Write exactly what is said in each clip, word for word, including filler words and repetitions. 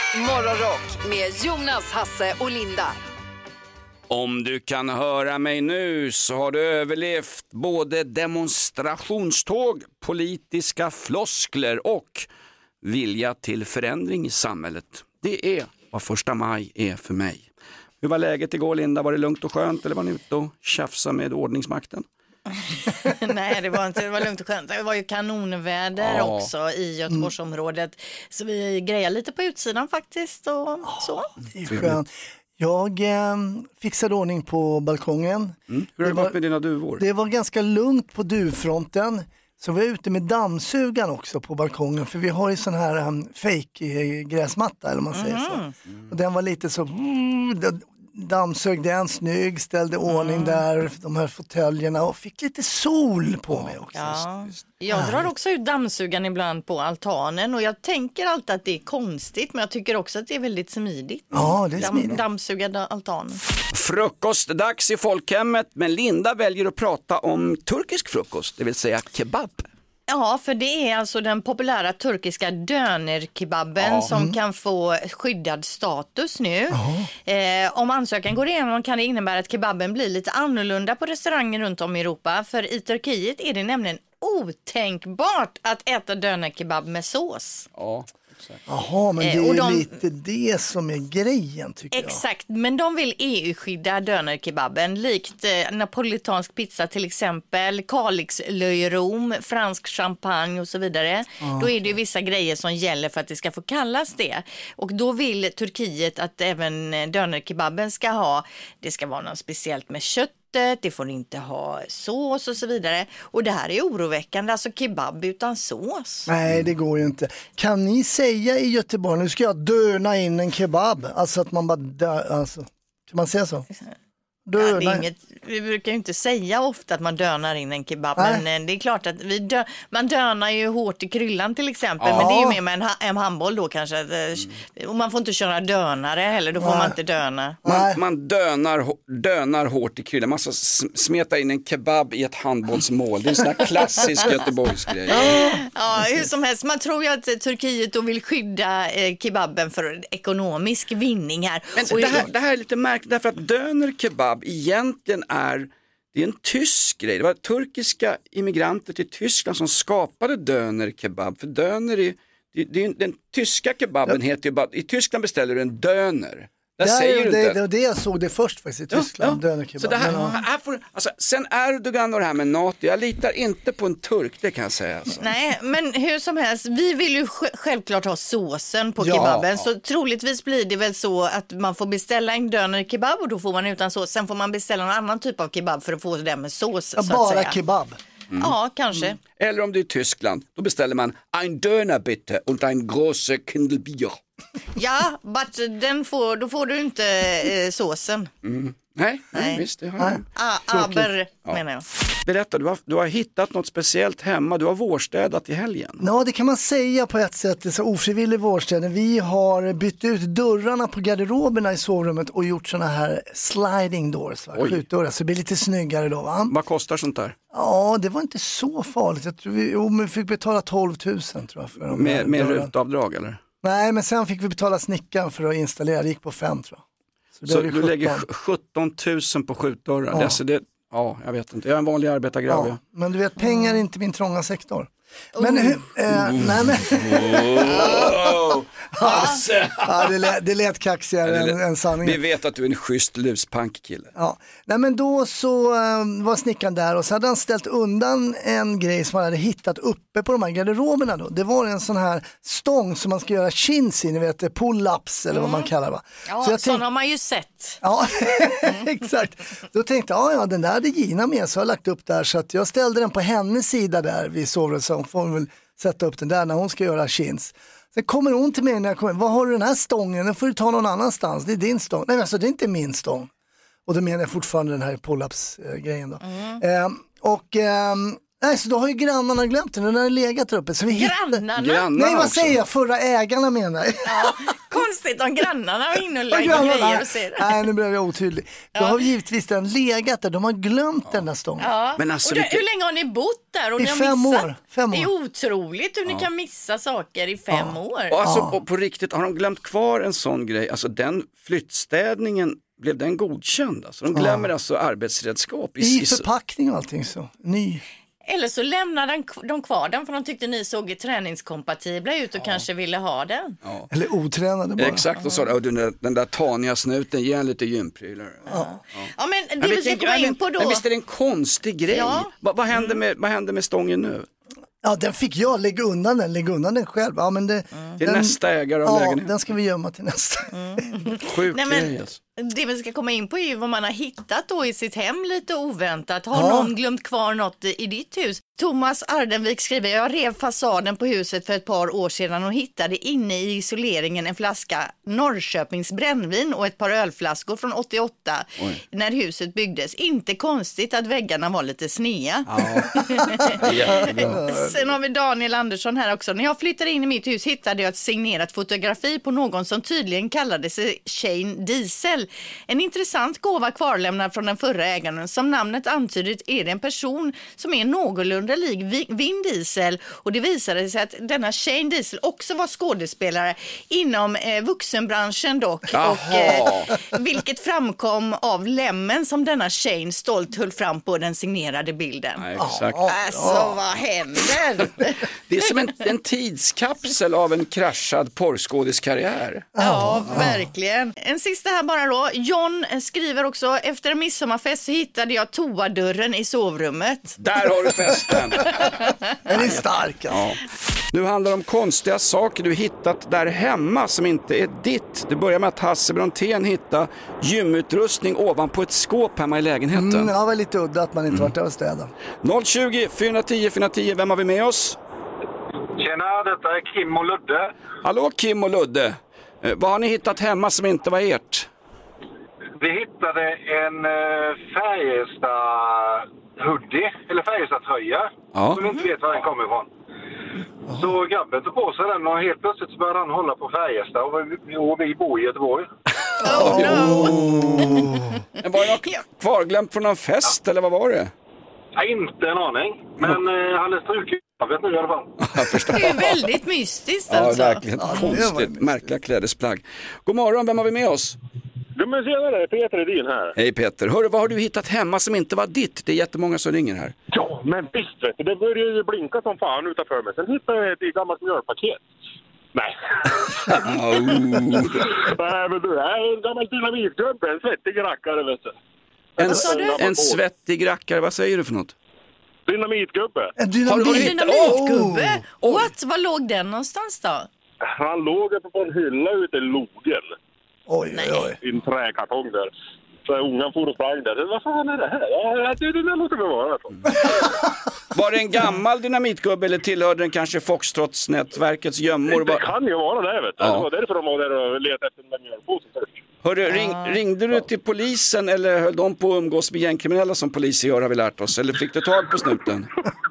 Morgonrock med Jonas, Hasse och Linda. Om du kan höra mig nu så har du överlevt både demonstrationståg, politiska floskler och vilja till förändring i samhället. Det är vad första maj är för mig. Hur var läget igår, Linda? Var det lugnt och skönt eller var ni ute och tjafsa med ordningsmakten? Nej, det var inte, det var lugnt och skönt. Det var ju kanonväder ja. också i Göteborgsområdet. Så vi grejer lite på utsidan faktiskt och så. Det är skönt. Jag eh, fixade ordning på balkongen. Mm. Hur har det varit med dina duvor? Det var ganska lugnt på duvfronten. Så vi är ute med dammsugan också på balkongen. För vi har ju sån här um, fake gräsmatta eller man säger mm. så. Mm. Och den var lite så... Mm, dammsög den snygg, ställde ordning mm. där, de här fåtöljerna och fick lite sol på mig också. Ja. Jag drar också ut dammsugan ibland på altanen och jag tänker alltid att det är konstigt, men jag tycker också att det är väldigt smidigt. Ja, det är smidigt. Damm, dammsuga altanen. Frukostdags i folkhemmet, men Linda väljer att prata om turkisk frukost, det vill säga kebab. Ja, för det är alltså den populära turkiska dönerkebaben ja. som kan få skyddad status nu. Eh, om ansökan går igenom kan det innebära att kebaben blir lite annorlunda på restauranger runt om i Europa. För i Turkiet är det nämligen otänkbart att äta dönerkebab med sås. Ja. Jaha, men det är de, lite det som är grejen tycker exakt, jag. Exakt, men de vill E U-skydda dönerkebaben likt eh, napolitansk pizza till exempel, Kalixlöjrom, fransk champagne och så vidare. Ah, då är det ju vissa grejer som gäller för att det ska få kallas det. Och då vill Turkiet att även dönerkebaben ska ha, det ska vara något speciellt med kött. Det får inte ha sås och så vidare. Och det här är oroväckande, alltså kebab utan sås. Nej, det går ju inte. Kan ni säga i Göteborg, nu ska jag döna in en kebab? Alltså att man bara dö, alltså. Kan man säga så? Ja, det är inget, vi brukar ju inte säga ofta att man dönar in en kebab. Nej. Men det är klart att vi dö, man dönar ju hårt i kryllan till exempel. Ja. Men det är ju mer med en, en handboll då kanske. Mm. Och man får inte köra dönare heller, då får Nej. man inte döna. Man, man dönar, dönar hårt i kryllan. Man ska smeta in en kebab i ett handbollsmål. Det är en sån här klassisk Göteborgsgrej. Ja. ja, hur som helst. Man tror ju att Turkiet då vill skydda eh, kebaben för ekonomisk vinning här. Men och det, här det här är lite märkligt därför att döner kebab egentligen är, det är en tysk grej. Det var turkiska immigranter till Tyskland som skapade döner kebab. För döner är, det, det är den tyska kebaben ja. heter ju bara, i Tyskland beställer du en döner. Där det säger du det, inte. Det var det jag såg det först faktiskt i Tyskland, ja, ja. dönerkebab. Så det här, här får, alltså, sen Erdogan och det här med NATO, jag litar inte på en turk, det kan jag säga. Alltså. Nej, men hur som helst, vi vill ju sj- självklart ha såsen på ja. kebaben, så troligtvis blir det väl så att man får beställa en dönerkebab och då får man utan sås, sen får man beställa en annan typ av kebab för att få det med sås. Ja, så bara att säga. kebab. Mm. Ja, kanske. Mm. Eller om det är Tyskland, då beställer man ein Döner bitte und ein große Kindelbier. Ja, but den får, då får du inte eh, såsen. Mm. Nej, nej, nej, visst. Det har jag. Ah, aber, ja. menar jag. Berätta, du har, du har hittat något speciellt hemma. Du har vårstädat i helgen. Ja, det kan man säga på ett sätt. Det är så ofrivillig vårstädning. Vi har bytt ut dörrarna på garderoberna i sovrummet och gjort såna här sliding doors. Va? Skjutdörrar, så det blir lite snyggare då, va? Vad kostar sånt där? Ja, det var inte så farligt. Jag tror vi, jo, men vi fick betala tolv tusen tror jag. För de med med rutavdrag eller? Nej, men sen fick vi betala snickaren för att installera. Det gick på fem tror jag. Så, så du lägger sjutton tusen på skjutdörrar? Ja. Alltså det, ja, jag vet inte. Jag är en vanlig arbetargrabb. Ja, men du vet, pengar är inte min trånga sektor. Men hur... Äh, nej men... Oh. ja, det, lät, det lät kaxigare ja, än, än sanningen. Vi vet att du är en schysst luspunkkille. Ja, nej men då så um, var snickaren där och så hade han ställt undan en grej som han hade hittat uppe på de här garderoberna då. Det var en sån här stång som man ska göra chins i, ni vet, pull-ups eller mm. vad man kallar det, va? Ja, så jag sån har man ju sett. Ja, exakt. Då tänkte jag, ja, ja den där hade Gina med så jag har lagt upp där så att jag ställde den på hennes sida där vid sovrummet så hon får väl sätta upp den där när hon ska göra chins. Sen kommer hon till mig när jag kommer, vad har du den här stången? Den får du ta någon annanstans, det är din stång. Nej, alltså det är inte min stång. Och då menar jag fortfarande den här pull-ups-grejen då. Mm. Eh, och eh, Nej, så då har ju grannarna glömt den. Den har legat där uppe. Så vi Grannarna? Hittade... Grannarna Nej, vad också. säger jag? Förra ägarna menar jag. Ja, konstigt om grannarna var inne och Och lägger grannarna- grejer och ser. Nej, nu blev jag otydlig. Då har givetvis den legat där. De har glömt den där stången. Ja. Men alltså, och det, vilket- hur länge har ni bott där? Och I ni har fem missat? år. Fem år. Det är otroligt hur ni kan missa saker i fem år. Och alltså, och på riktigt, har de glömt kvar en sån grej? Alltså den flyttstädningen, blev den godkänd? Alltså, de glömmer alltså arbetsredskap. I, I i, förpackning och allting så. Ny. Eller så lämnade de, de kvar den för de tyckte ni såg träningskompatibla ut och kanske ville ha den. Eller otränade bara. Exakt, och så och den där, den där taniga snuten, ge en lite gymprylar. Ja. Ja, men det Men vi ska vilken- komma men- in på då. Men visst är det en konstig grej? Ja. Va, vad, händer med, vad händer med stången nu? Ja, den fick jag. Lägg undan den. Lägg undan den själv. Ja, men det, Till den, nästa ägare av Ja, lägenheten. den ska vi gömma till nästa. Sjuk Nej, men- grej alltså. Det vi ska komma in på är ju vad man har hittat då i sitt hem lite oväntat. Har Ja. någon glömt kvar något i ditt hus? Thomas Ardenvik skriver, jag rev fasaden på huset för ett par år sedan och hittade inne i isoleringen en flaska Norrköpings brännvin och ett par ölflaskor från åttioåtta Oj. när huset byggdes. Inte konstigt att väggarna var lite snea. Jättebra. Sen har vi Daniel Andersson här också. När jag flyttade in i mitt hus hittade jag ett signerat fotografi på någon som tydligen kallade sig Shane Diesel. En intressant gåva kvarlämnad från den förra ägaren. Som namnet antyder är det en person som är någorlunda lik Vi- Vin Diesel. Och det visade sig att denna Shane Diesel också var skådespelare inom eh, vuxenbranschen dock. Jaha. Och, eh, vilket framkom av lämmen som denna Shane stolt höll fram på den signerade bilden. Ja, exakt. Alltså, vad händer? Det är som en, en tidskapsel av en kraschad porrskådiskarriär. Ja, verkligen. En sista här bara då. John skriver också, efter en midsommarfest så hittade jag toadörren i sovrummet. Där har du festen. Den är stark. Ja. Ja. Nu handlar det om konstiga saker du hittat där hemma som inte är ditt. Det börjar med att Hasse Brontén hittade gymutrustning ovanpå ett skåp hemma i lägenheten. Mm, det var lite udda att man inte varit där och städat. noll tjugo, fyra tio, fyra tio, vem har vi med oss? Tjena, detta är Kim och Ludde. Hallå Kim och Ludde. Eh, vad har ni hittat hemma som inte var ert? Vi hittade en uh, Färjestad-hoodie, eller Färjestad-tröja, Ja. som vi inte vet var den kommer ifrån. Så grabben tog på sig den och helt plötsligt så började han hålla på Färjestad och vi, och vi bor i Göteborg. Oh, no. Men var det något kvarglömt från någon fest eller vad var det? Ja, inte en aning, men uh, han är struken. Jag vet nu i alla fall. Jag förstår. Det är väldigt mystiskt Ja, alltså. verkligen. det var Konstigt. mysigt. Märkliga klädesplagg. God morgon, vem har vi med oss? Du men senare, Peter Edin här. Hej Peter. Hörru, vad har du hittat hemma som inte var ditt? Det är jättemånga som ringer här. Ja, men visst vet du, det började ju blinka som fan utanför mig. Sen hittade jag ett gammalt mjölpaket. Nej. Oh. Nej, men du är en gammal dynamitgubbe, en svettig rackare, vet du. En, sa du? en svettig rackare, vad säger du för något? Dynamitgubbe. En Har du- har du dynamit. hittat- Dynamitgubbe. Oj. What? Var låg den någonstans då? Han låg uppe på en hylla ute i logen. Oj, oj, oj. I en träkartong där. Så ungan for och sprang där. Vad fan är det här? Ja, det, det där låter väl vara. Var det en gammal dynamitgubbe eller tillhörde den kanske Foxtrots-nätverkets gömmor? Det Var... kan ju vara det, vet du. Ja. Det var därför de var där och letade efter den där mjölpåsen först. Hörru, ring, ringde du till polisen eller höll de på att umgås med gängkriminella som poliser gör har vi lärt oss? Eller fick du tag på snuten?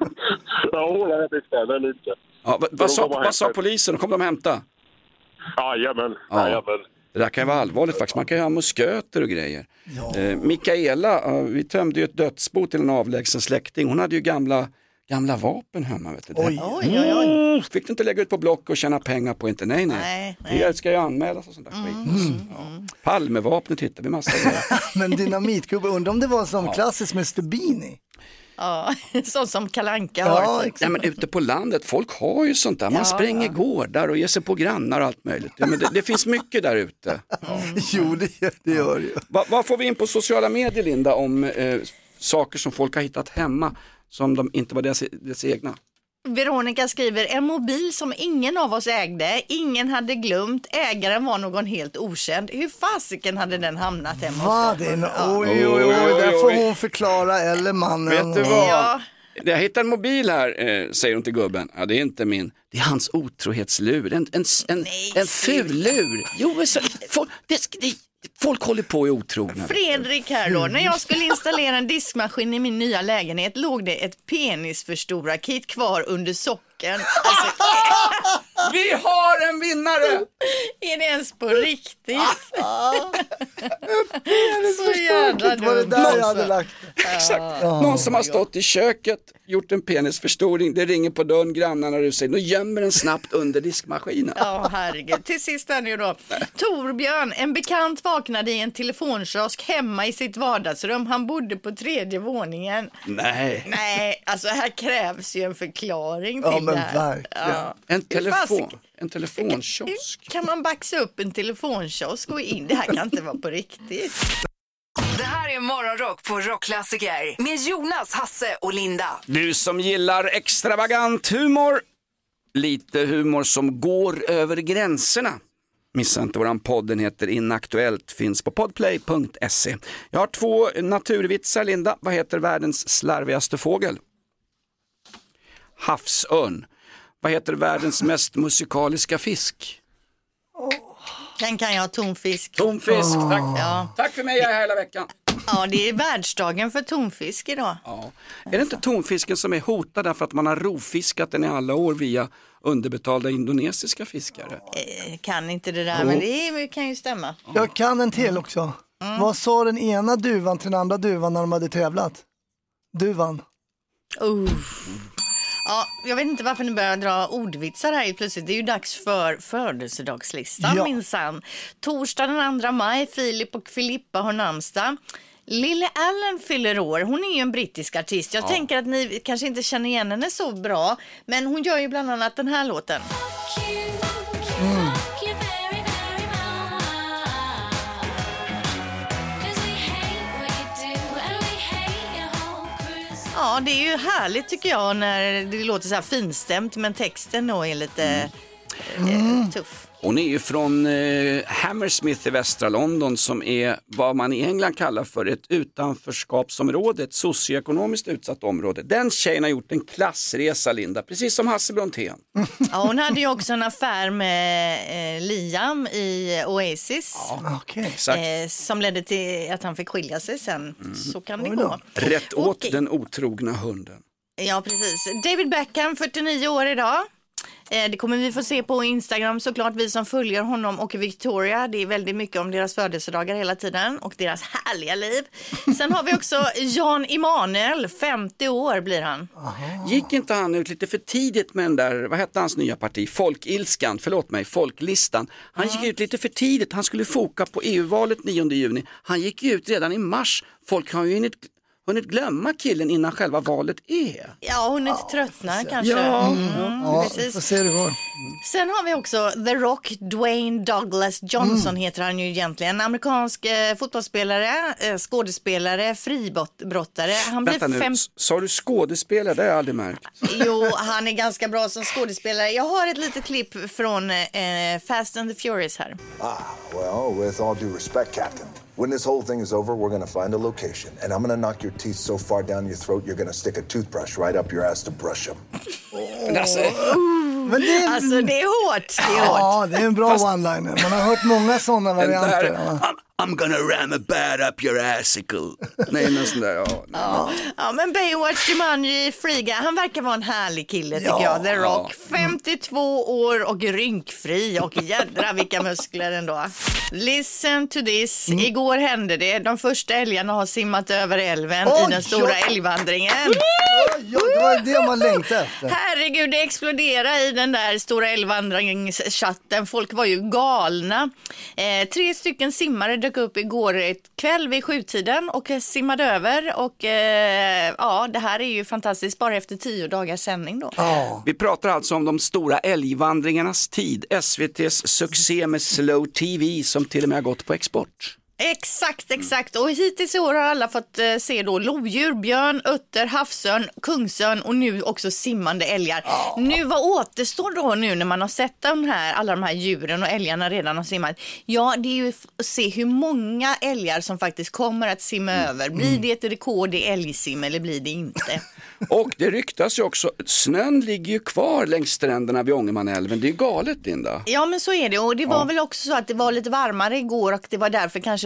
Ja, det vet jag inte. inte. Ja, vad, vad, sa, vad sa polisen? Kom de hämta? Jajamän, Ja. jajamän. Det där kan ju vara allvarligt faktiskt. Man kan ju ha musköter och grejer. Eh, Mikaela, eh, vi tömde ju ett dödsbo till en avlägsen släkting. Hon hade ju gamla, gamla vapen hemma. Vet du. Det- Oj. Oj, oj, oj. Mm, fick du inte lägga ut på Block och tjäna pengar på inte? Nej, nej. Nej, nej. Det ska ju anmälas och sånt där skit. Ja. Palmevapnet hittar vi massa grejer. Men dynamitgubbe, undrar om det var som klassiskt med Stubini. Ja, sånt som Kalle Anka Ja, har. exakt. Ja, men ute på landet, folk har ju sånt där. Man Ja, spränger gårdar och ger sig på grannar och allt möjligt. Ja, men det, det finns mycket där ute. Jo, det gör det. Gör det ju. Va, vad får vi in på sociala medier, Linda, om eh, saker som folk har hittat hemma som de inte var deras, deras egna? Veronica skriver, en mobil som ingen av oss ägde, ingen hade glömt, ägaren var någon helt okänd. Hur fasiken hade den hamnat hemma Va, hos det är dem? en, oj, oj, oj, där får hon förklara, eller mannen. Vet du vad? Ja. Jag hittade en mobil här, eh, säger hon till gubben. Ja, det är inte min. Det är hans otrohetslur. En, en, en, Nej, en ful lur. Jo, men så, få, det, det, Folk håller på i otrogna. Fredrik här då, när jag skulle installera en diskmaskin i min nya lägenhet låg det ett penisförstorar-kit kvar under socken. Alltså, Vi har en vinnare! är det ens på riktigt? Så jävla var det där jag hade lagt det. Exakt. Någon som har stått i köket, gjort en penisförstoring, det ringer på dörren, grannarna rusar in och gömmer den snabbt under diskmaskinen. Ja, herregud. Till sist här nu då. Torbjörn, en bekant vaknade i en telefonkiosk hemma i sitt vardagsrum. Han bodde på tredje våningen. Nej. Nej, alltså här krävs ju en förklaring till Ja, men det här. verkligen. Ja. En telefon, Fast- en telefonkiosk. Kan man baxa upp en telefonkiosk och in? Det här kan inte vara på riktigt. Det här är Morgonrock på Rockklassiker med Jonas, Hasse och Linda. Du som gillar extravagant humor, lite humor som går över gränserna. Missa inte våran podd, den heter Inaktuellt, finns på podplay punkt se. Jag har två naturvitsar, Linda. Vad heter världens slarvigaste fågel? Havsörn. Vad heter världens mest musikaliska fisk? Den kan jag ha tonfisk. Tonfisk, tack. Ja. Tack för mig, jag är här hela veckan. Ja, det är världsdagen för tonfisk idag. Ja. Är det inte tonfisken som är hotad därför att man har rovfiskat den i alla år via underbetalda indonesiska fiskare? Eh, kan inte det där, men det är, kan ju stämma. Jag kan en till också. Vad sa den ena duvan till den andra duvan när de hade tävlat? Duvan. Uh. Ja, jag vet inte varför ni börjar dra ordvitsar här plötsligt. Det är ju dags för födelsedagslistan, Ja. minsann. Torsdag den andra maj, Filip och Filippa har namnsdag. Lily Allen fyller år. Hon är ju en brittisk artist. Jag tänker att ni kanske inte känner igen henne så bra, men hon gör ju bland annat den här låten. Ja, det är ju härligt tycker jag när det låter så här finstämt, men texten då är lite mm. eh, tuff. Hon är ju från eh, Hammersmith i västra London som är vad man i England kallar för ett utanförskapsområde, ett socioekonomiskt utsatt område. Den tjejen har gjort en klassresa, Linda, precis som Hasse Brontén. Ja, hon hade ju också en affär med eh, Liam i Oasis. Ja, Okej. exakt. Eh, som ledde till att han fick skilja sig sen. Mm. Så kan det Oj då. gå. Rätt åt Okej. den otrogna hunden. Ja, precis. David Beckham, fyrtionio år idag. Eh, det kommer vi få se på Instagram såklart, vi som följer honom och Victoria. Det är väldigt mycket om deras födelsedagar hela tiden och deras härliga liv. Sen har vi också Jan Emanuel, femtio år blir han. Gick inte han ut lite för tidigt med den där, vad hette hans nya parti? Folkilskan, förlåt mig, Folklistan. Han gick ut lite för tidigt, han skulle foka på E U-valet nionde juni. Han gick ut redan i mars. Folk har ju hunnit, hunnit glömma killen innan själva valet är. Ja, hon är inte tröttnar kanske. Ja. Mm, Ja, precis. får se hur det går. Sen har vi också The Rock, Dwayne Douglas Johnson heter han ju egentligen. Amerikansk eh, fotbollsspelare, eh, skådespelare, fribrottare. Han blir Vänta nu, fem... S- sa du skådespelare? Det har jag aldrig märkt. Jo, han är ganska bra som skådespelare. Jag har ett litet klipp från eh, Fast and the Furious här. Ah, well, with all due respect, Captain, when this whole thing is over, we're gonna find a location, and I'm gonna knock your teeth so far down your throat, you're gonna stick a toothbrush right up your ass to brush them. Men alltså, Men det är, Alltså det är hårt, det är hårt. ja, det är en bra one-liner. Man har hört många sådana den varianter. där, Ja. I'm, I'm gonna ram a bat up your assicle. Nej, men sån där, ja. Ja. ja, men Baywatch, Jumanji, Free Guy, han verkar vara en härlig kille tycker Ja. jag. The Rock, femtiotvå år och rynkfri och jädra vilka muskler ändå. Listen to this. Igår hände det. De första älgarna har simmat över älven Oj, i den stora oj. älgvandringen. Ja, det var det man längtade efter. Herregud, det exploderade i den där stora älgvandringschatten. Folk var ju galna. Eh, tre stycken simmare dök upp igår ett kväll vid sjutiden och simmade över. Och eh, ja, det här är ju fantastiskt bara efter tio dagars sändning då. Ja. Vi pratar alltså om de stora älgvandringarnas tid. S V T:s succé med Slow T V som till och med har gått på export. Exakt, exakt. Och hittills i år har alla fått eh, se då lodjur, björn, utter, havsörn, kungsörn och nu också simmande älgar. Oh. Nu, vad återstår då nu när man har sett de här, alla de här djuren och älgarna redan har simmat? Ja, det är ju att se hur många älgar som faktiskt kommer att simma mm. över. Blir det ett rekord i älgsim eller blir det inte? Och det ryktas ju också, snön ligger ju kvar längs stränderna vid Ångermanälven. Det är galet, Linda. Ja, men så är det. Och det var Ja. väl också så att det var lite varmare igår och det var därför kanske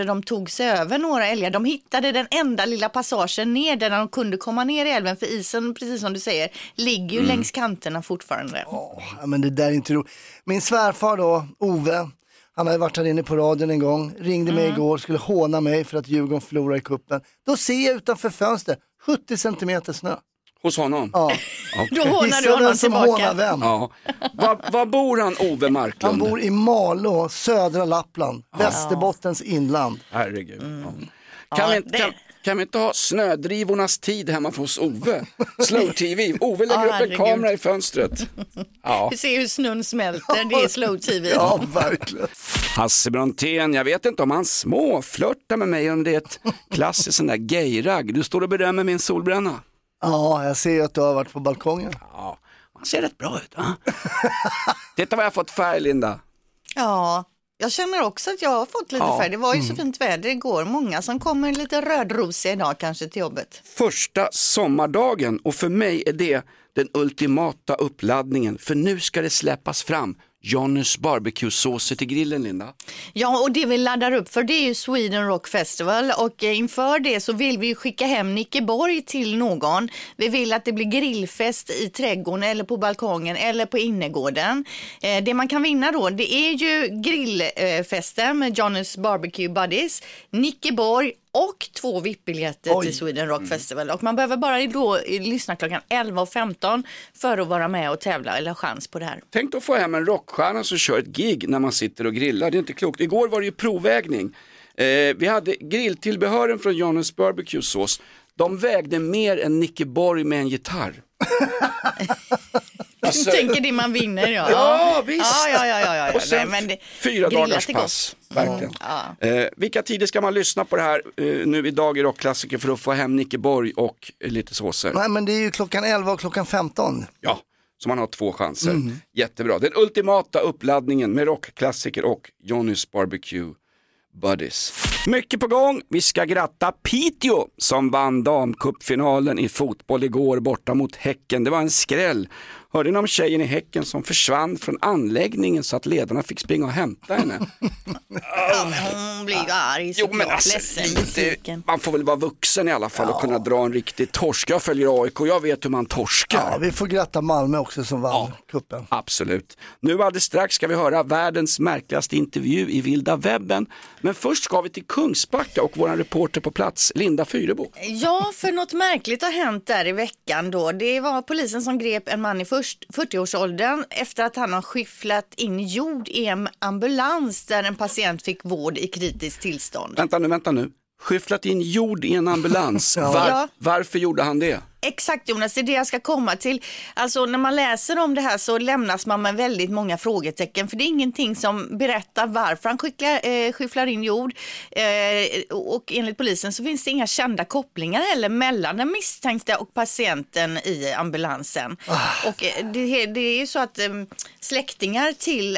kanske de tog sig över några älgar. De hittade den enda lilla passagen ner där de kunde komma ner i älven. För isen, precis som du säger, ligger ju mm. längs kanterna fortfarande. Oh, men det där är inte roligt. Min svärfar då, Ove, han hade varit här inne på radion en gång. Ringde mig mm. igår, skulle håna mig för att Djurgården förlorar i kuppen. Då ser jag utanför fönstret sjuttio centimeter snö. Hos honom? Ja. Okay. Då hånar du honom tillbaka. Ja. Var, var bor han, Ove Marklund? Han bor i Malå, södra Lappland, ja. Västerbottens inland. Herregud. Mm. Ja. Kan, ja, vi, kan, kan vi inte ha snödrivornas tid hemma hos Ove? Slow-T V. Ove lägger ja, upp en kamera i fönstret. Ja. Vi ser hur snön smälter, det är Slow-T V. Ja, verkligen. Hasse Brontén, jag vet inte om han små flörtar med mig, om det är ett klassiskt sån där gayragg. Du står och berömmer min solbränna. Ja, jag ser ju att du har varit på balkongen. Ja, man ser rätt bra ut. Va? Titta vad jag har fått färg, Linda. Ja, jag känner också att jag har fått lite ja. färg. Det var ju mm. så fint väder igår. Många som kommer lite rödrosiga idag kanske till jobbet. Första sommardagen, och för mig är det den ultimata uppladdningen. För nu ska det släppas fram Johnnys barbecue-såser till grillen, Linda. Ja, och det vi laddar upp för, det är ju Sweden Rock Festival, och inför det så vill vi skicka hem Nicke Borg till någon. Vi vill att det blir grillfest i trädgården eller på balkongen eller på innergården. Eh, det man kan vinna då, det är ju grillfesten med Johnnys Barbecue Buddies, Nicke Borg och två V I P-biljetter till Sweden Rock Festival. Och man behöver bara då lyssna klockan elva och femton för att vara med och tävla eller chans på det här. Tänk att få hem en rockstjärna som kör ett gig när man sitter och grillar. Det är inte klokt. Igår var det ju provvägning. Eh, vi hade grilltillbehören från Johnnys barbecue-sås. De vägde mer än Nicke Borg med en gitarr. Alltså, du tänker det man vinner, ja. Ja, visst. Ja, ja, ja, ja, ja. Och sen Nej, men det, fyra dagars pass. Verkligen. Mm, ja. eh, vilka tider ska man lyssna på det här eh, nu idag i Rockklassiker för att få hem Nicke Borg och eh, lite såser? Nej, men det är ju klockan elva och klockan femton. Ja, så man har två chanser. Mm. Jättebra. Den ultimata uppladdningen med Rockklassiker och Johnnys Barbecue Buddies. Mycket på gång. Vi ska gratta Piteå som vann damcupfinalen i fotboll igår borta mot Häcken. Det var en skräll. Hörde ni om tjejen i Häcken som försvann från anläggningen så att ledarna fick springa och hämta henne? Ja, men hon blir ju arg, jo, men alltså, lite, man får väl vara vuxen i alla fall ja. och kunna dra en riktig torsk. Jag följer A I K, jag vet hur man torskar. Ja, vi får gratta Malmö också som vann ja, kuppen. Absolut. Nu alldeles strax ska vi höra världens märkligaste intervju i vilda webben. Men först ska vi till Kungsbacka och vår reporter på plats, Linda Fyrebo. Ja, för något märkligt har hänt där i veckan då. Det var polisen som grep en man i fyrtioårsåldern efter att han har skyfflat in jord i en ambulans där en patient fick vård i kritiskt tillstånd. Vänta nu, vänta nu. Skyfflat in jord i en ambulans. ja. Var, ja. Varför gjorde han det? Exakt, Jonas, det är det jag ska komma till. Alltså när man läser om det här så lämnas man med väldigt många frågetecken. För det är ingenting som berättar varför han skicklar, eh, skyfflar in jord. Eh, och enligt polisen så finns det inga kända kopplingar heller mellan den misstänkta och patienten i ambulansen. Ah. Och eh, det, det är ju så att eh, släktingar till... Eh,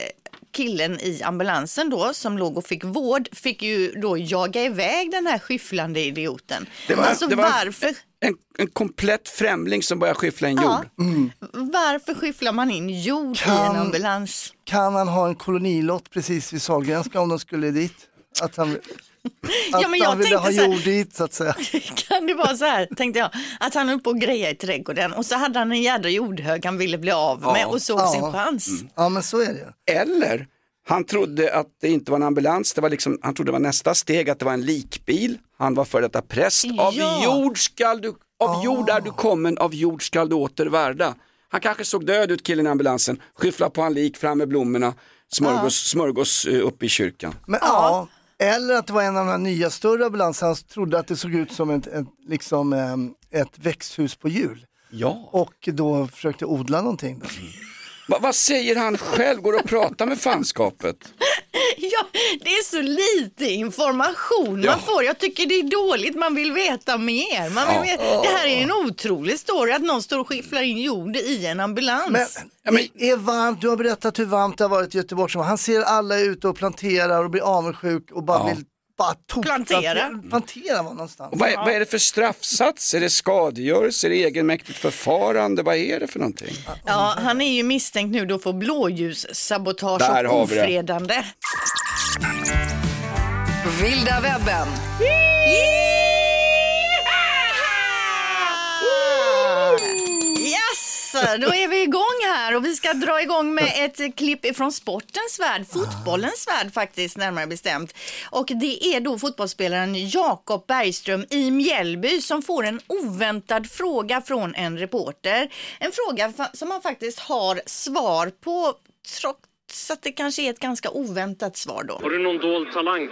killen i ambulansen då som låg och fick vård fick ju då jaga iväg den här skyfflande idioten. Det var, alltså det var varför? En, en komplett främling som börjar skyffla in ja. jord. Mm. Varför skyfflar man in jord kan, i en ambulans? Kan han ha en kolonilott precis vid Sahlgrenska om de skulle dit? Att han... Att ja, men jag han ville ha så här, jord dit så att säga. Kan det vara så här, tänkte jag, att han höll på att greja i trädgården och så hade han en jädra jordhög han ville bli av med ja. och såg ja. sin chans. Mm. Ja, men så är det. Eller han trodde att det inte var en ambulans, det var liksom, han trodde det var nästa steg, att det var en likbil. Han var för detta präst. Ja. Av jord skall du, av oh. jord är du kommen, av jord skall du återvärda. Han kanske såg död ut, killen i ambulansen, skyffla på han lik fram med blommorna, smörgås, ja. smörgås uh, upp i kyrkan. Men ja. Eller att det var en av de här nya större ambulanser. Han trodde att det såg ut som ett, ett, liksom, ett växthus på hjul. Ja. Och då försökte odla någonting. Va, vad säger han själv? Går och pratar med fanskapet? Ja, det är så lite information ja. man får. Jag tycker det är dåligt. Man vill veta mer. Man vill ja. veta. Det här är en otrolig story att någon står och skifflar in jord i en ambulans. Men, ja, men det är varmt. Du har berättat hur varmt det har varit i Göteborg. Han ser alla ute och planterar och blir avundsjuk och bara ja. vill bara tok, plantera. plantera. Plantera var någonstans. Och vad, är, vad är det för straffsats? Är det skadegörelse? Är det egenmäktigt förfarande? Vad är det för någonting? Ja, han är ju misstänkt nu då för blåljussabotage och ofredande. Vilda webben. Yes, då är vi igång här och vi ska dra igång med ett klipp från sportens värld, fotbollens värld faktiskt närmare bestämt. Och det är då fotbollsspelaren Jakob Bergström i Mjällby som får en oväntad fråga från en reporter. En fråga som han faktiskt har svar på, trots att det kanske är ett ganska oväntat svar då. Har du någon dold talang?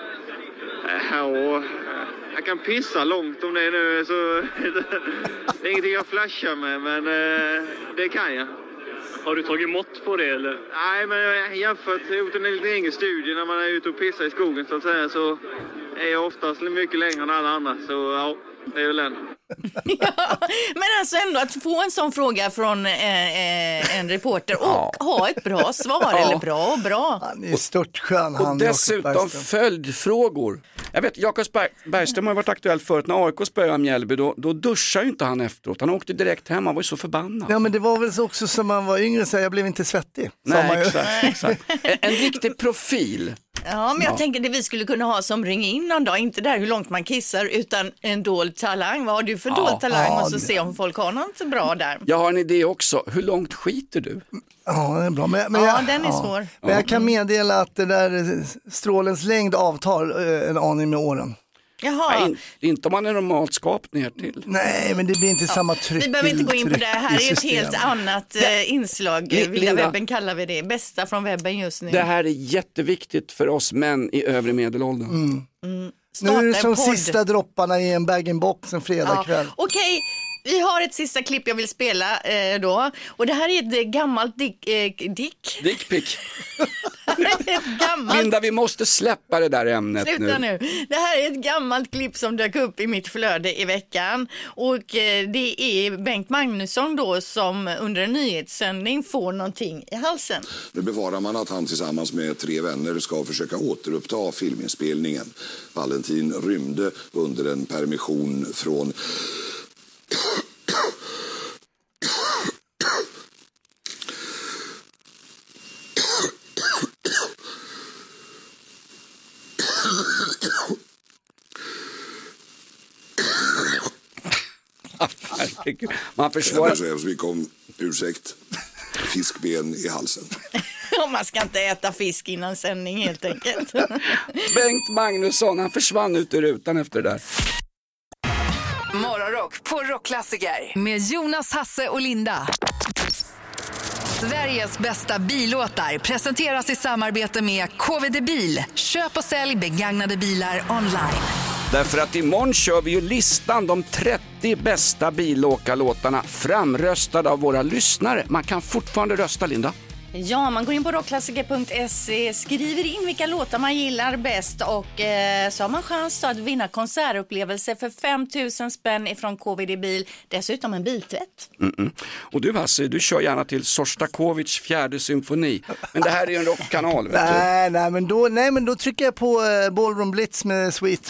Ja, jag kan pissa långt om det nu, så det är ingenting jag flashar med, men det kan jag. Har du tagit mått på det eller? Nej, men jag har jämfört, jag har gjort en liten egen studie när man är ute och pissar i skogen så att säga, så är jag oftast mycket längre än alla andra, så ja, det är väl en. Ja, men alltså ändå att få en sån fråga från eh, en reporter och ja. ha ett bra svar, ja. eller bra och bra. Han är stört skön. Och dessutom följdfrågor. Jag vet, Jakob Bergström har varit aktuell förut när A I K spöade Mjällby, då, då duschar ju inte han efteråt. Han åkte direkt hem, han var ju så förbannad. Ja, men det var väl också som man var yngre, så jag blev inte svettig. Nej, exakt, exakt. En, en riktig profil. Ja, men jag ja. tänker det vi skulle kunna ha som ring in någon dag, inte där hur långt man kissar utan en dold talang. Vad har du för ja. dold talang ja, och så det... se om folk har något bra där. Jag har en idé också. Hur långt skiter du? Ja, det är bra. Men, men ja, jag, den är ja. svår. Men jag kan meddela att det där strålens längd avtar en aning med åren. Jaha. Nej, inte om man är normalt skapt ner till. Nej, men det blir inte ja. samma tryck. Vi behöver inte gå in på det. Här är ett helt annat äh, inslag. Linda, Vilda webben kallar vi det. Bästa från webben just nu. Det här är jätteviktigt för oss män i övre medelåldern. Mm. Mm. Nu är det som sista dropparna i en bag-in-box en fredagkväll. Ja. Okej. Okay. Vi har ett sista klipp jag vill spela eh, då. Och det här är ett gammalt dick... Eh, dick? Dickpick. ett gammalt... Linda, vi måste släppa det där ämnet nu. Sluta nu. Det här är ett gammalt klipp som dök upp i mitt flöde i veckan. Och eh, det är Bengt Magnusson då som under en nyhetssändning får någonting i halsen. Nu bevarar man att han tillsammans med tre vänner ska försöka återuppta filminspelningen. Valentin rymde under en permission från... Man försvarar. Jag säger så mycket om ursäkt. Fiskben i halsen. Man ska inte äta fisk innan sändning helt enkelt. Bengt Magnusson, han försvann ut ur rutan efter det där. Morgonrock på Rockklassiker med Jonas, Hasse och Linda. Sveriges bästa billåtar presenteras i samarbete med K V D Bil. Köp och sälj begagnade bilar online. Därför att imorgon kör vi ju listan de trettio bästa bilåkarlåtarna framröstade av våra lyssnare. Man kan fortfarande rösta, Linda. Ja, man går in på rockklassiker punkt se, skriver in vilka låtar man gillar bäst och eh, så har man chans att vinna konsertupplevelse för fem tusen spänn ifrån K V D Bil. Dessutom en biltvätt. Mm-mm. Och du Hasse, du kör gärna till Sostakovics fjärde symfoni. Men det här är ju en rockkanal, vet nej, du? Nej, men då, nej, men då trycker jag på uh, Ballroom Blitz med Sweet.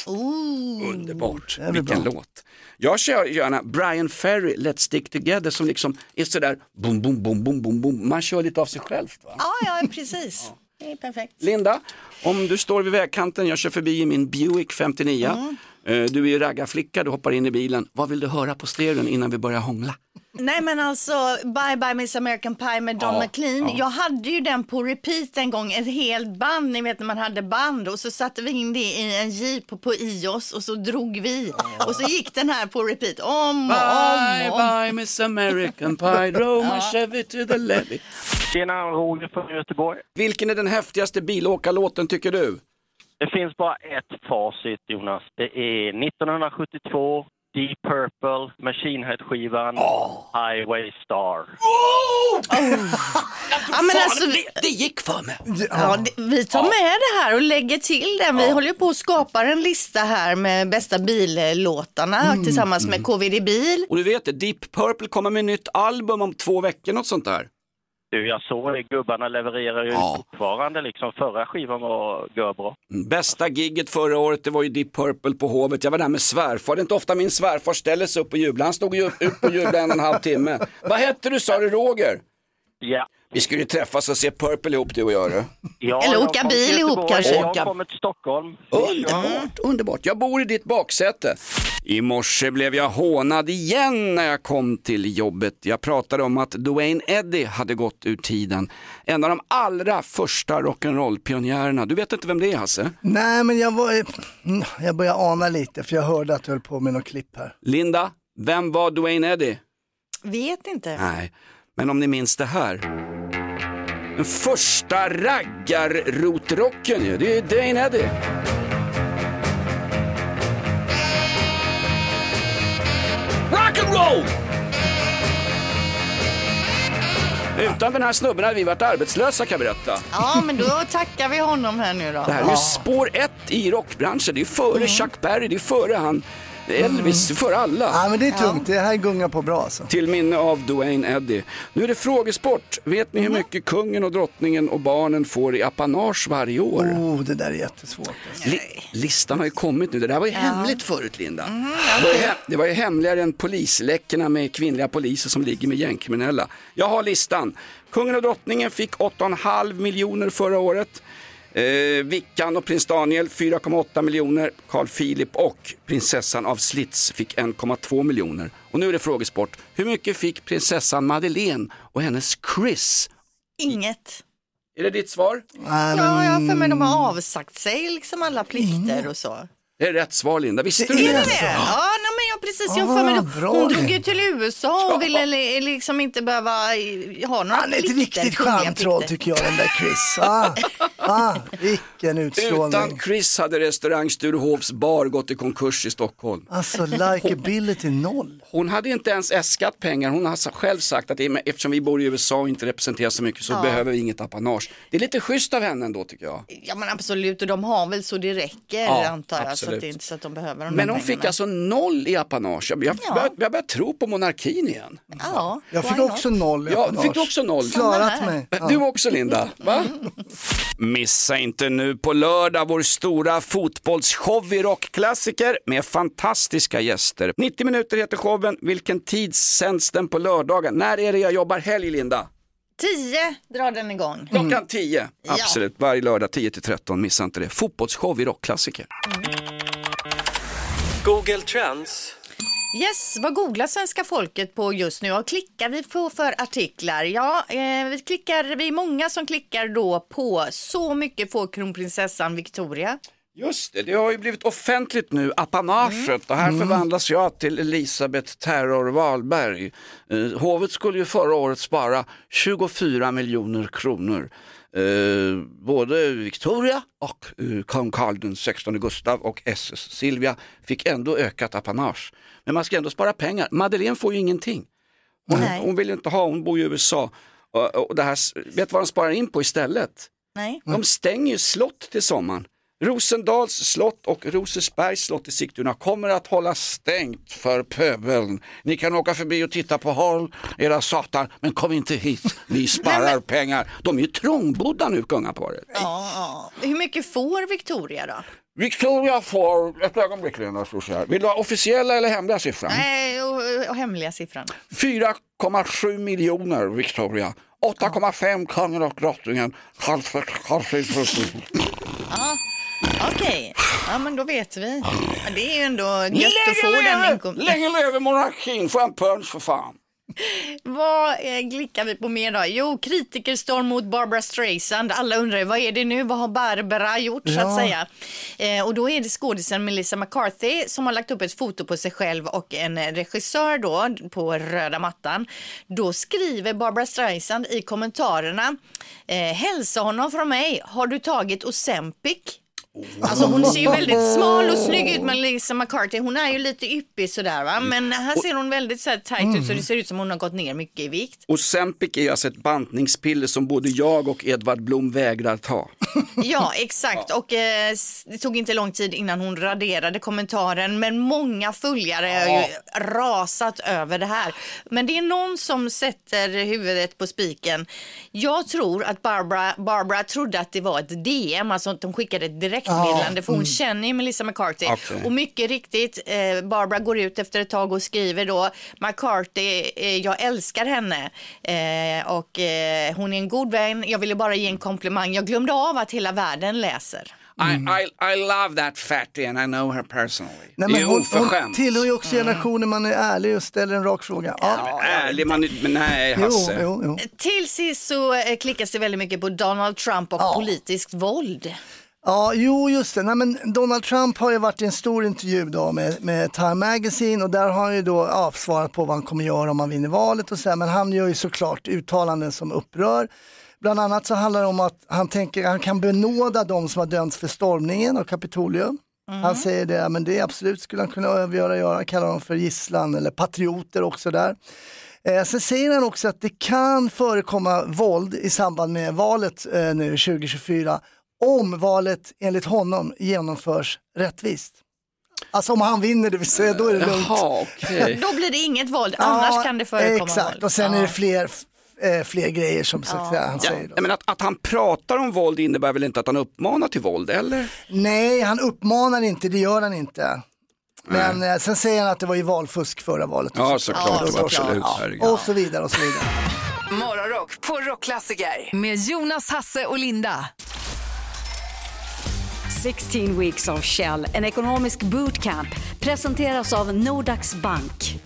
Ooh, underbart, vilken bra låt. Jag kör gärna Brian Ferry, Let's Stick Together, som liksom är sådär boom, boom, boom, boom, boom, boom. Man kör lite av sig själv, va? Ja, ja, precis. Ja. Det är perfekt. Linda, om du står vid vägkanten, jag kör förbi i min Buick femtionio. Mm. Du är ju raggarflicka, du hoppar in i bilen. Vad vill du höra på stereon innan vi börjar hångla? Nej, men alltså Bye Bye Miss American Pie med Don ja, McLean. Ja. Jag hade ju den på repeat en gång, ett helt band. Ni vet när man hade band och så satte vi in det i en jeep på, på Ios och så drog vi. Ja. Och så gick den här på repeat om och Bye om, om. Bye Miss American Pie, drove my Chevy to the levee. Tjena, Roger från Göteborg. Vilken är den häftigaste bilåkarlåten tycker du? Det finns bara ett facit, Jonas. Det är nittonhundrasjuttiotvå, Deep Purple, Machine Head-skivan, oh. Highway Star. Oh! Oh. Ja, men alltså, det, det gick för mig. Ja, det, vi tar med det här och lägger till den. Vi ja. håller på att skapa en lista här med bästa billåtarna mm. tillsammans med K V D Bil. Och du vet det, Deep Purple kommer med nytt album om två veckor, något sånt där. Du, jag såg det. Gubbarna levererar ju ja. fortfarande. Liksom förra skivan var görbra. Bästa gigget förra året, det var ju Deep Purple på Hovet. Jag var där med svärfar. Det är inte ofta min svärfar ställer sig upp och jublar. Han stod ju ut på jubla en och en halv timme. Vad hette du, sa du, Roger? Ja. Vi skulle ju träffas och se Purple ihop, du och jag. Då. Ja, Eller jag åka kom bil till ihop Göteborg, kanske. Jag kommer till Stockholm. Underbart, underbart. Jag bor i ditt baksäte. I morse blev jag hånad igen när jag kom till jobbet. Jag pratade om att Duane Eddy hade gått ur tiden. En av de allra första rock'n'roll-pionjärerna. Du vet inte vem det är, Hasse? Nej, men jag var, jag började ana lite för jag hörde att du höll på med något klipp här. Linda, vem var Duane Eddy? Vet inte. Nej, men om ni minns det här. Den första raggarrotrocken ju, det är Duane Eddy. Rock'n'roll! Utan den här snubben hade vi varit arbetslösa, kan jag berätta. Ja, men då tackar vi honom här nu då. Det här är ju spår ett i rockbranschen. Det är före mm. Chuck Berry, det är före han Elvis, mm. för alla. Ja, men det är tungt. Ja. Det här gungar på bra alltså. Till minne av Duane Eddy. Nu är det frågesport. Vet ni hur mycket kungen och drottningen och barnen får i apanage varje år? Oh, det där är jättesvårt. Alltså. Li- listan har ju kommit nu. Det där var ju ja. hemligt förut, Linda. Mm, det, var ju he- det var ju hemligare än polisläckorna med kvinnliga poliser som ligger med gängkriminella. Jag har listan. Kungen och drottningen fick åtta komma fem miljoner förra året. Eh, Vickan och prins Daniel fyra komma åtta miljoner, Carl Philip och prinsessan av Slits fick en komma två miljoner. Och nu är det frågesport. Hur mycket fick prinsessan Madeleine och hennes Chris? Inget. Är det ditt svar? Nej, men... Ja, jag för mig de har avsagt sig liksom alla plikter Inget. Och så. Det är rätt svar, Linda. Visste det du det? Är det det? Ja, nej, men jag precis. Jag för mig då, hon drog ju till U S A och ville liksom inte behöva ha några Han är ett riktigt charmtroll tycker jag, den där Chris. Ah, ah, vilken utstrålning. Utan Chris hade restaurang Sturehovs bar gått i konkurs i Stockholm. Alltså, likability noll. Hon hade inte ens äskat pengar. Hon har själv sagt att eftersom vi bor i U S A och inte representerar så mycket så ja. behöver vi inget apanage. Det är lite schysst av henne ändå, tycker jag. Ja, men absolut. Och de har väl så det räcker, ja, antar jag. Så att det är inte så att de behöver de Men hon pengarna. Fick alltså noll i apanage. Jag, jag, ja. jag börjar tro på monarkin igen. Ja, jag fick också not? noll i ja, apanage. Fick du också noll? Klarat mig. Ja. Du också, Linda, va? Missa inte nu på lördag vår stora fotbollsshow i rockklassiker med fantastiska gäster. nittio minuter heter showen. Vilken tid sänds den på lördagen? När är det jag jobbar helg, Linda? tio drar den igång. Klockan mm. tio, absolut. Ja. Varje lördag tio till tretton, missa inte det. Fotbollsshow i rockklassiker. Mm. Google Trends. Yes, vad googlar svenska folket på just nu? Och klickar vi på för artiklar? Ja, eh, vi klickar, vi är många som klickar då på så mycket får kronprinsessan Victoria. Just det, det har ju blivit offentligt nu, apanaget, mm. och här mm. förvandlas jag till Elisabeth Terror Wahlberg. Eh, hovet skulle ju förra året spara tjugofyra miljoner kronor. Eh, både Victoria och eh, kung Carl den sextonde Gustav och S S Silvia fick ändå ökat apanage. Men man ska ändå spara pengar. Madeleine får ju ingenting. Hon, hon vill inte ha, hon bor i U S A. Och, och det här, vet vad de sparar in på istället? Nej. De stänger ju slott till sommaren. Rosendals slott och Rosersbergs slott i Sigtuna kommer att hålla stängt för pöbeln. Ni kan åka förbi och titta på håll, era satan, men kom inte hit. Vi sparar men... pengar. De är ju trångbodda nu, kungaparet. Ja, ja. Hur mycket får Victoria då? Victoria får, ett ögonblick Lena, så här. Vill du ha officiella eller hemliga siffran? Nej, och, och hemliga siffran. fyra komma sju miljoner Victoria. åtta komma fem kungen och drottningen. Ja, okej. Okay. Ja, men då vet vi. Men det är ju ändå gött att få den inkomsten. Länge lever monarkin, få en pöns för fan. Vad eh, klickar vi på mer då? Jo, kritikerstorm mot Barbra Streisand. Alla undrar, vad är det nu? Vad har Barbara gjort, ja. så att säga? Eh, och då är det skådisen Melissa McCarthy som har lagt upp ett foto på sig själv och en regissör då på röda mattan. Då skriver Barbra Streisand i kommentarerna: eh, hälsa honom från mig. Har du tagit Ozempic? Alltså hon ser ju väldigt smal och snygg ut, men Melissa McCarthy, hon är ju lite yppig sådär, va? Men här ser hon väldigt så här tight mm. ut, så det ser ut som hon har gått ner mycket i vikt. Ozempic är alltså ett bantningspiller som både jag och Edvard Blom vägrar ta. Ja, exakt. Och eh, det tog inte lång tid innan hon raderade kommentaren. Men många följare har ju rasat över det här. Men det är någon som sätter huvudet på spiken. Jag tror att Barbara, Barbara trodde att det var ett D M. Alltså att de skickade ett direktmeddelande. För hon mm. känner ju Melissa McCarthy. Okay. Och mycket riktigt, eh, Barbara går ut efter ett tag och skriver då: McCarthy, eh, jag älskar henne. Eh, och eh, hon är en god vän. Jag ville bara ge en komplimang. Jag glömde av att hela världen läser. Mm. I, I, I love that fatty and I know her personally. Nej, men hon, hon tillhör ju också generationen man är ärlig och ställer en rak fråga. Ja, ja men ärlig, man, men nej, Hasse. Jo, jo, jo. Till sist så klickas det väldigt mycket på Donald Trump och ja. politiskt våld. Ja, jo just det. Nej, men Donald Trump har ju varit i en stor intervju då med, med Time Magazine och där har han ju då ja, svarat på vad han kommer göra om han vinner valet och så här, men han gör ju såklart uttalanden som upprör. Bland annat så handlar det om att han tänker att han kan benåda de som har dömts för stormningen av Kapitolium. Mm. Han säger det, men det absolut skulle han kunna övergöra, göra, kallar dem för gisslan eller patrioter också där. Eh, sen säger han också att det kan förekomma våld i samband med valet eh, nu tjugo tjugofyra om valet enligt honom genomförs rättvist. Alltså om han vinner, det vill säga, då är det lugnt. Jaha, okay. Då blir det inget våld, annars ja, kan det förekomma exakt. våld. Och sen ja. är det fler... fler grejer som ja. sagt, han ja. säger. Då. Ja, men att, att han pratar om våld innebär väl inte att han uppmanar till våld, eller? Nej, han uppmanar inte, det gör han inte. Men mm. sen säger han att det var ju valfusk förra valet. Ja, såklart. Ja, så absolut. Ja. Och så vidare och så vidare. Morgonrock på Rockklassiker med Jonas, Hasse och Linda. sexton weeks of Shell, en ekonomisk bootcamp, presenteras av Nordax Bank.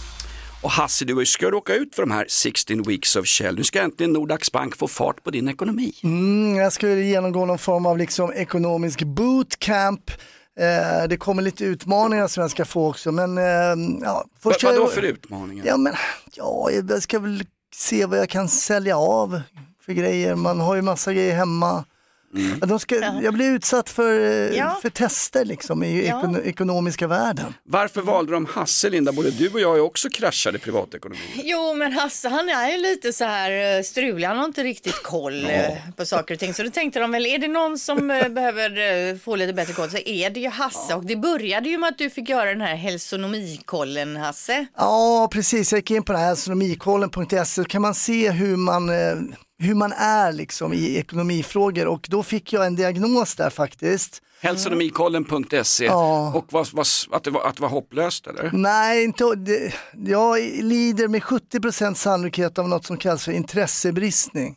Och Hasse, du ska råka ut för de här sexton weeks of Shell. Nu ska äntligen Nordax Bank få fart på din ekonomi. Mm, jag ska genomgå någon form av liksom ekonomisk bootcamp. Eh, det kommer lite utmaningar som jag ska få också. Men, eh, ja, först Va, vad då för utmaningar? Ja, men, ja, jag ska väl se vad jag kan sälja av för grejer. Man har ju massa grejer hemma. Mm. De ska, jag blir utsatt för, ja. för tester liksom i ja. ekon- ekonomiska världen. Varför valde de Hasse, Linda? Både du och jag är också kraschade privatekonomi. Jo, men Hasse, han är ju lite så här strulig. Han har inte riktigt koll ja. på saker och ting. Så då tänkte de väl, är det någon som behöver få lite bättre koll så är det ju Hasse. Ja. Och det började ju med att du fick göra den här hälsonomikollen, Hasse. Ja, precis. Jag gick in på den här hälsonomikollen punkt se så kan man se hur man... hur man är liksom i ekonomifrågor och då fick jag en diagnos där faktiskt. hälsonomikollen punkt se ja. Och vad, vad, att, det var, att det var hopplöst eller? Nej, inte, det, jag lider med sjuttio procent sannolikhet av något som kallas för intressebristning.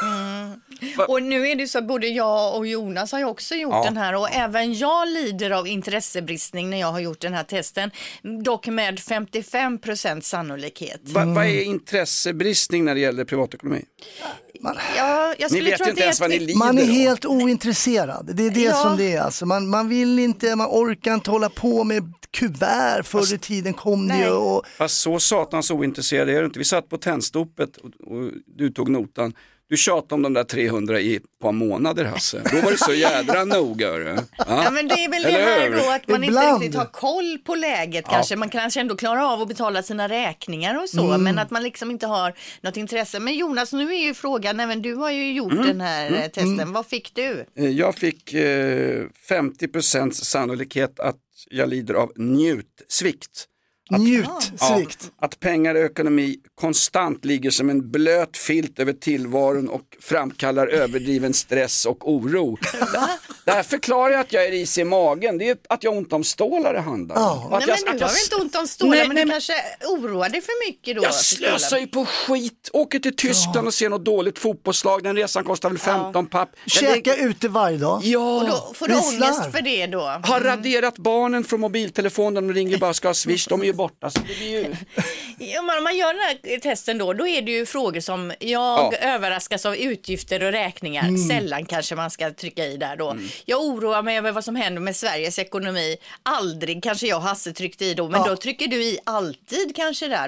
Mm. Och nu är det så att både jag och Jonas har ju också gjort ja. den här och även jag lider av intressebristning när jag har gjort den här testen, dock med femtiofem procent sannolikhet. Va, vad är intressebristning när det gäller privatekonomi? Man, ja, jag ni vet tro ju inte ens vad ni lider. Man är helt ointresserad. Det är det ja. som det är. Alltså man, man vill inte, man orkar inte hålla på med kuvert. Förr i tiden kom det ju. Och... Fast så satans ointresserad är du inte. Vi satt på tändstopet och, och du tog notan. Du tjatade om de där trehundra i ett par månader, Hasse. Då var det så jädra noga. Ja. ja, men det är väl det här då att man Ibland. inte riktigt har koll på läget ja. kanske. Man kanske ändå klarar av att betala sina räkningar och så. Mm. Men att man liksom inte har något intresse. Men Jonas, nu är ju frågan, även du har ju gjort mm. den här mm. testen. Mm. Vad fick du? Jag fick eh, femtio procent sannolikhet att jag lider av njutsvikt. Att, Njutsvikt. Ja, att pengar och ekonomi konstant ligger som en blöt filt över tillvaron och framkallar överdriven stress och oro. Det här förklarar jag att jag är risig i magen. Det är att jag har ont om stålar det handlar om. Oh. Nej, jag, men du har väl inte ont om stålar, nej, men du nej, kanske oroar dig för mycket då? Jag slösar ju på skit. Åker till Tyskland ja. och ser något dåligt fotbollslag. Den resan kostar väl femton ja. papp. Käka det... ute varje dag. Ja. Och då får du ångest för det då? Mm. Har raderat barnen från mobiltelefonen och ringer bara ska ha swish. De är ju borta. Så det blir ju... ja, men om man gör den här testen då, då är det ju frågor som jag ja. överraskas av utgifter och räkningar. Mm. Sällan kanske man ska trycka i där då. Mm. Jag oroar mig över vad som händer med Sveriges ekonomi. Aldrig kanske jag Hasse tryckte i då, men ja. då trycker du i alltid kanske där då.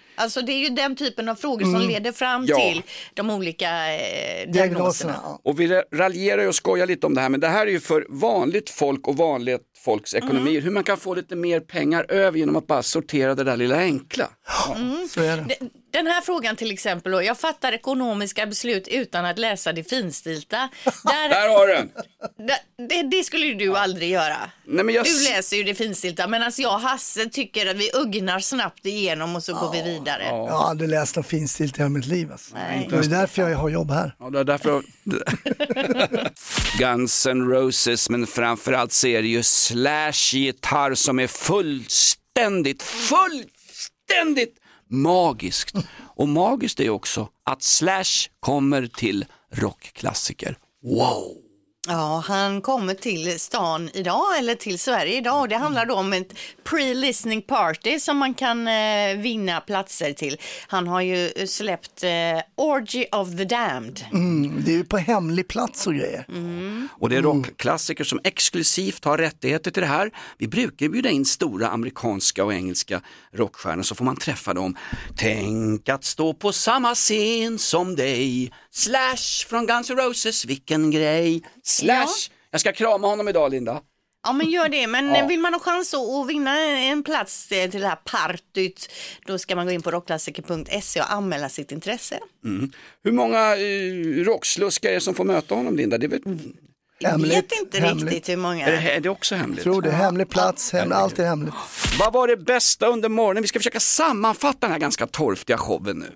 Alltså det är ju den typen av frågor som Mm. leder fram Ja. till de olika eh, diagnoserna. Och vi raljerar och skojar lite om det här, men det här är ju för vanligt folk och vanligt folks ekonomier. Mm. Hur man kan få lite mer pengar över genom att bara sortera det där lilla enkla. Mm. Så är det. Den- Den här frågan till exempel, då, jag fattar ekonomiska beslut utan att läsa det finstilta. Där, Där har du den! där, det, det skulle ju du aldrig göra. Nej, men jag... Du läser ju det finstilta, medan jag och Hasse tycker att vi ugnar snabbt igenom och så går vi vidare. Jag har aldrig läst något finstilt i hela mitt liv. Alltså. Nej. Det är därför jag har jobb här. Ja, det är därför... Guns N' Roses, men framförallt så är det ju Slash-gitarr som är fullständigt, fullständigt magiskt. Och magiskt är också att Slash kommer till rockklassiker. Wow! Ja, han kommer till stan idag, eller till Sverige idag, och det handlar då om ett pre-listening party som man kan eh, vinna platser till. Han har ju släppt eh, Orgy of the Damned. Mm, det är ju på hemlig plats och grejer. Mm. Och det är rockklassiker som exklusivt har rättigheter till det här. Vi brukar bjuda in stora amerikanska och engelska rockstjärnor, så får man träffa dem. Tänk att stå på samma scen som dig. Slash från Guns N' Roses, vilken grej. Slash, Ja. jag ska krama honom idag, Linda. Ja, men gör det. Men Ja. vill man ha chans att vinna en plats eh, till det här partyt, då ska man gå in på rockklassiker punkt se och anmäla sitt intresse. Mm. Hur många uh, rocksluskar är det som får möta honom, Linda? Det vet... Jag Hemligt, vet inte hemligt. riktigt hur många. Är, det, är det också hemligt? Jag tror det är hemlig plats, hem, allt är hemligt. Vad var det bästa under morgonen? Vi ska försöka sammanfatta den här ganska torftiga showen nu.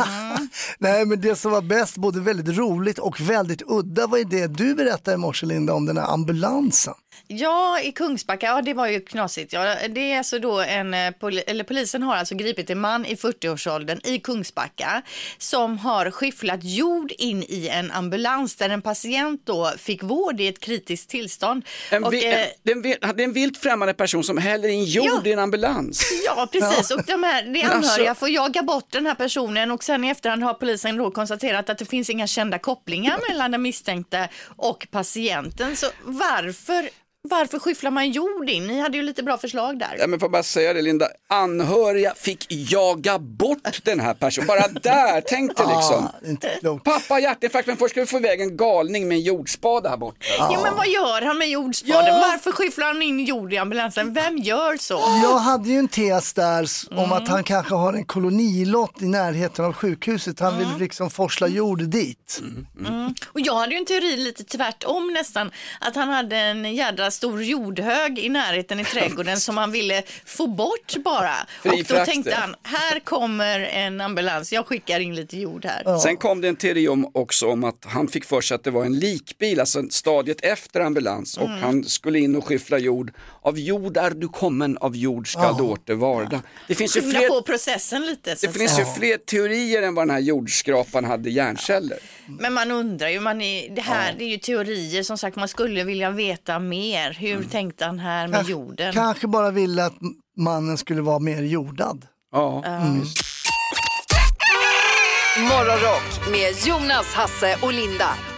Nej, men det som var bäst, både väldigt roligt och väldigt udda, var ju det du berättade i morse, Linda, om den här ambulansen. Ja, i Kungsbacka, ja det var ju knasigt. Ja, det är alltså då en, eh, pol- eller polisen har alltså gripit en man i fyrtioårsåldern i Kungsbacka som har skyfflat jord in i en ambulans där en patient då fick vård i ett kritiskt tillstånd. En Och, vi, eh, en, det, är en, vilt- det är en vilt främmande person som häller in jord Ja. i en ambulans. Ja, precis. Och de här, det Men alltså- anhöriga får jaga bort den här personen, och sen i efterhand har polisen då konstaterat att det finns inga kända kopplingar mellan den misstänkta och patienten. Så varför, varför skyfflar man jord in? Ni hade ju lite bra förslag där. Ja, men får bara säga det, Linda. Anhöriga fick jaga bort den här personen. Bara där, tänk dig liksom. Ah, inte klokt. Pappa hjärtinfarkt, men först ska vi få iväg en galning med en jordspade här borta. Ja, men vad gör han med jordspaden? Ja. Varför skyfflar han in jord i ambulansen? Vem gör så? Jag hade ju en tes där s- om att han kanske har en kolonilott i närheten av sjukhuset. Han vill liksom forsla jord dit. Mm. Och jag hade ju en teori lite tvärtom nästan, att han hade en jädra stor jordhög i närheten i trädgården som han ville få bort bara. Fri Och då frakt. tänkte han, här kommer en ambulans, jag skickar in lite jord här. Sen kom det en teori om, också om att han fick för sig att det var en likbil, alltså stadiet efter ambulans, och Mm. han skulle in och skyffla jord. Av jord är du kommen, av jord ska du åter varda. Det finns ju Skynda fler, på processen lite. Så det att finns säga. ju fler teorier än vad den här jordskrapan hade hjärnceller. Men man undrar ju, man är, det här det är ju teorier, som sagt, man skulle vilja veta mer. Hur tänkte han här med Kanske- jorden? Kanske bara ville att m- mannen skulle vara mer jordad. Ja. Mm. Morgonrock med Jonas, Hasse och Linda